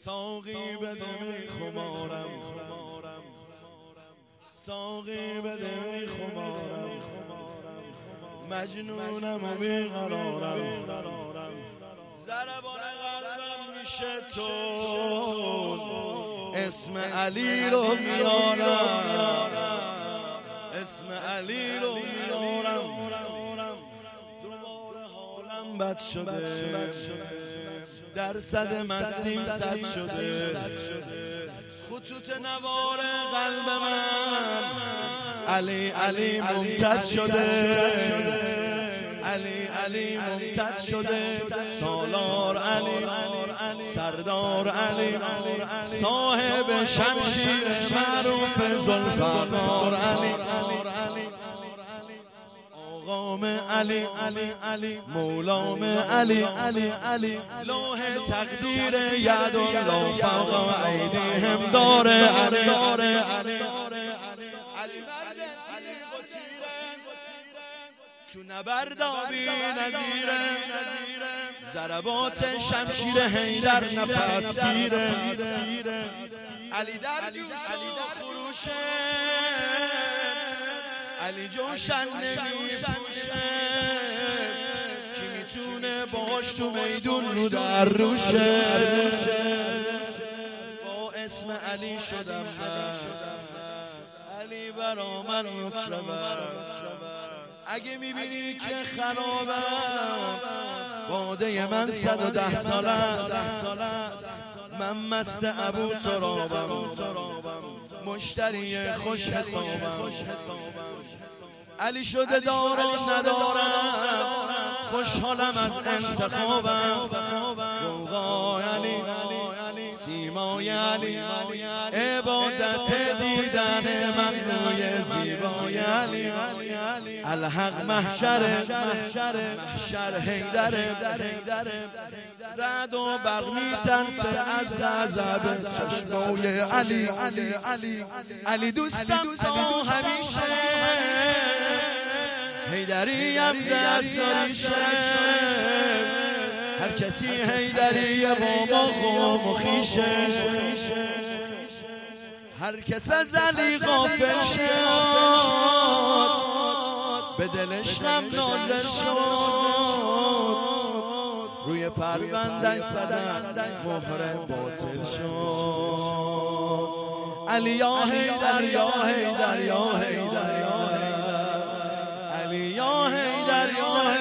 ساقی بده می خمارم، ساقی بده می خمارم، مجنونم و بیقرارم، ضربان قلبم میشه تو، اسم علی رو میارم، اسم علی رو میارم. دوباره حالم بد شده، درصد مستیم صد شده، خطوط نوار قلب من علی علی ممتد شده، علی علی ممتد شده، سالار علی، سردار علی، صاحب شمشیر معروف ذوالفقار علی، آقام علی علی، مولام علی علی، لوح تقدیر یدالله فوق ایدیهم داره علی، علی مرد تیغ و تیره، تو نبردا بی نظیره، ضربات شمشیر حیدر نفس گیره، علی در جوش و خروشه، علی جوشن نمیپوشه، کی میتونه باش تو میدون رو در روشه، با اسم علی شدم علی برا من مصربه، اگه میبینی که خرابم باده من 110 ساله، من مست ابو ترابم، مشتری خوش حسابم، علی شده دارم ندارم، خوشحالم از انتخابم، گوهای علی، سیمای علی، عبادت دیدن من روی زیبای علی، الحق محشر حیدر، رعد و برق میترسه از غضب چشمای علی، علی دوستم تا همیشه، حیدریم دست داریشه، هر کسی حیدری بابا خوم و خیشه، هر کس از علی غافل شد به دلش غم نازل شد، روی پروندش زدن مهر باطل شد، علی یا حیدر یا حیدر یا حیدر، علی یا حیدر یا